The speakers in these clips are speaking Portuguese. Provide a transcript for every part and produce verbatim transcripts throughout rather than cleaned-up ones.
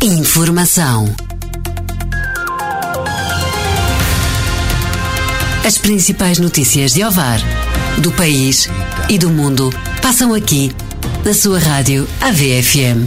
Informação. As principais notícias de Ovar, do país e do mundo passam aqui, na sua rádio A V F M.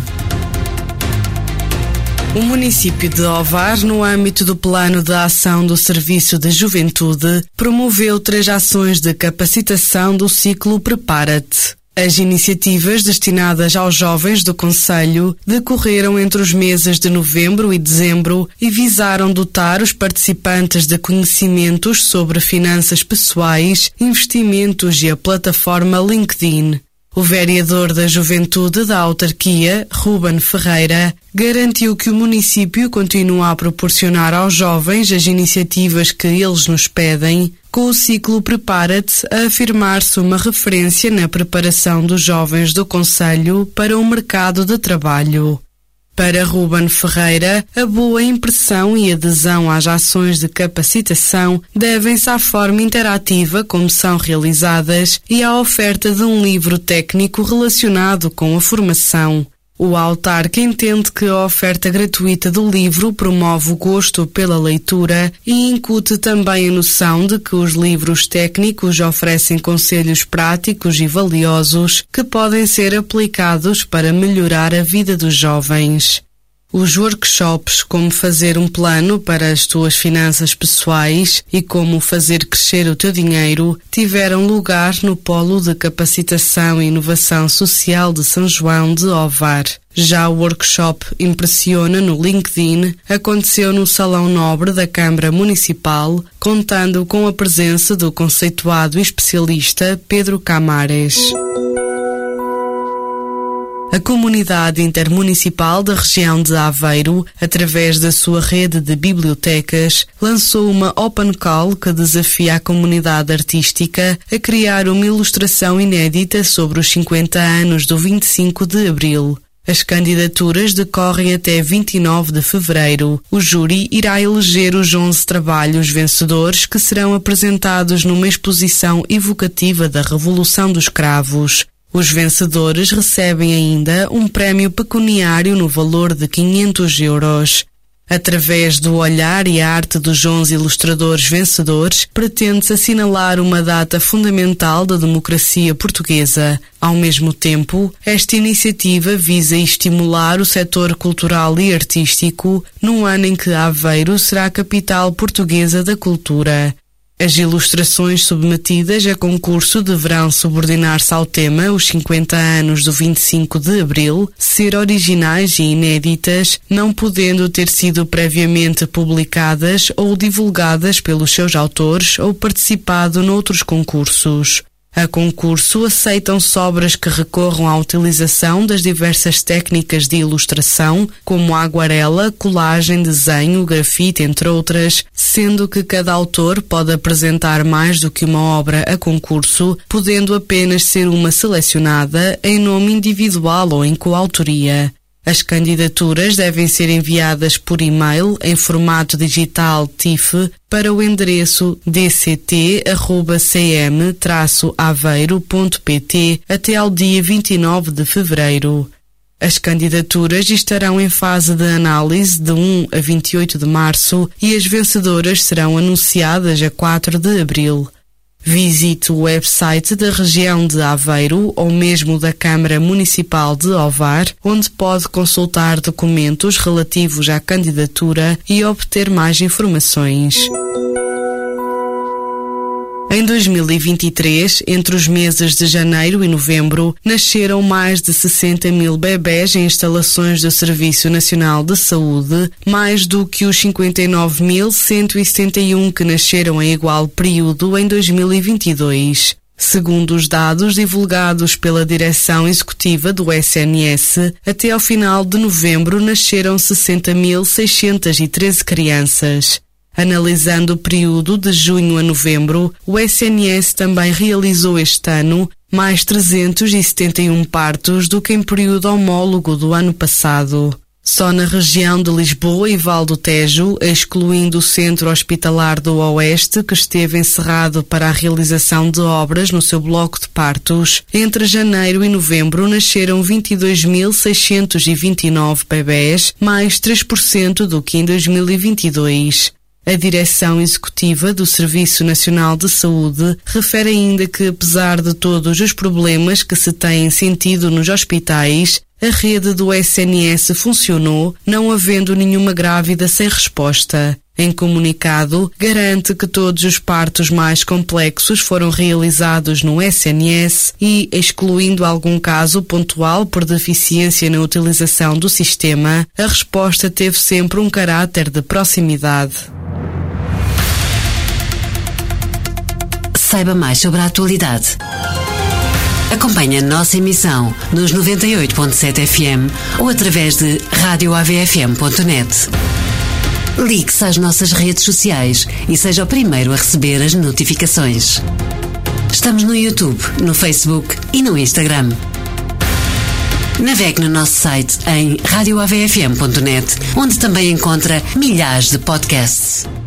O município de Ovar, no âmbito do Plano de Ação do Serviço de Juventude, promoveu três ações de capacitação do ciclo Prepara-te. As iniciativas destinadas aos jovens do concelho decorreram entre os meses de novembro e dezembro e visaram dotar os participantes de conhecimentos sobre finanças pessoais, investimentos e a plataforma LinkedIn. O vereador da Juventude da autarquia, Ruben Ferreira, garantiu que o município continua a proporcionar aos jovens as iniciativas que eles nos pedem, com o ciclo Prepara-te a afirmar-se uma referência na preparação dos jovens do concelho para o mercado de trabalho. Para Ruben Ferreira, a boa impressão e adesão às ações de capacitação devem-se à forma interativa como são realizadas e à oferta de um livro técnico relacionado com a formação. O autarca entende que a oferta gratuita do livro promove o gosto pela leitura e incute também a noção de que os livros técnicos oferecem conselhos práticos e valiosos que podem ser aplicados para melhorar a vida dos jovens. Os workshops Como fazer um plano para as tuas finanças pessoais e Como fazer crescer o teu dinheiro tiveram lugar no Polo de Capacitação e Inovação Social de São João de Ovar. Já o workshop Impressiona no LinkedIn aconteceu no Salão Nobre da Câmara Municipal, contando com a presença do conceituado especialista Pedro Camares. A Comunidade Intermunicipal da região de Aveiro, através da sua rede de bibliotecas, lançou uma Open Call que desafia a comunidade artística a criar uma ilustração inédita sobre os cinquenta anos do vinte e cinco de abril. As candidaturas decorrem até vinte e nove de fevereiro. O júri irá eleger os onze trabalhos vencedores que serão apresentados numa exposição evocativa da Revolução dos Cravos. Os vencedores recebem ainda um prémio pecuniário no valor de quinhentos euros. Através do olhar e arte dos onze ilustradores vencedores, pretende-se assinalar uma data fundamental da democracia portuguesa. Ao mesmo tempo, esta iniciativa visa estimular o setor cultural e artístico num ano em que Aveiro será a capital portuguesa da cultura. As ilustrações submetidas a concurso deverão subordinar-se ao tema Os cinquenta anos do vinte e cinco de abril, ser originais e inéditas, não podendo ter sido previamente publicadas ou divulgadas pelos seus autores ou participado noutros concursos. A concurso aceitam-se obras que recorram à utilização das diversas técnicas de ilustração, como a aguarela, colagem, desenho, grafite, entre outras, sendo que cada autor pode apresentar mais do que uma obra a concurso, podendo apenas ser uma selecionada em nome individual ou em coautoria. As candidaturas devem ser enviadas por e-mail em formato digital T I F para o endereço d c t arroba c m traço aveiro ponto p t até ao dia vinte e nove de fevereiro. As candidaturas estarão em fase de análise de um a vinte e oito de março e as vencedoras serão anunciadas a quatro de abril. Visite o website da região de Aveiro ou mesmo da Câmara Municipal de Ovar, onde pode consultar documentos relativos à candidatura e obter mais informações. Em dois mil e vinte e três, entre os meses de janeiro e novembro, nasceram mais de sessenta mil bebés em instalações do Serviço Nacional de Saúde, mais do que os cinquenta e nove mil cento e setenta e um que nasceram em igual período em dois mil e vinte e dois. Segundo os dados divulgados pela Direção Executiva do S N S, até ao final de novembro nasceram sessenta mil seiscentas e treze crianças. Analisando o período de junho a novembro, o S N S também realizou este ano mais trezentos e setenta e um partos do que em período homólogo do ano passado. Só na região de Lisboa e Val do Tejo, excluindo o Centro Hospitalar do Oeste, que esteve encerrado para a realização de obras no seu bloco de partos, entre janeiro e novembro nasceram vinte e dois mil seiscentos e vinte e nove bebés, mais três por cento do que em dois mil e vinte e dois. A direção executiva do Serviço Nacional de Saúde refere ainda que, apesar de todos os problemas que se têm sentido nos hospitais, a rede do S N S funcionou, não havendo nenhuma grávida sem resposta. Em comunicado, garante que todos os partos mais complexos foram realizados no S N S e, excluindo algum caso pontual por deficiência na utilização do sistema, a resposta teve sempre um caráter de proximidade. Saiba mais sobre a atualidade. Acompanhe a nossa emissão nos noventa e oito ponto sete F M ou através de rádio A V F M ponto net. Ligue-se às nossas redes sociais e seja o primeiro a receber as notificações. Estamos no YouTube, no Facebook e no Instagram. Navegue no nosso site em rádio A V F M ponto net, onde também encontra milhares de podcasts.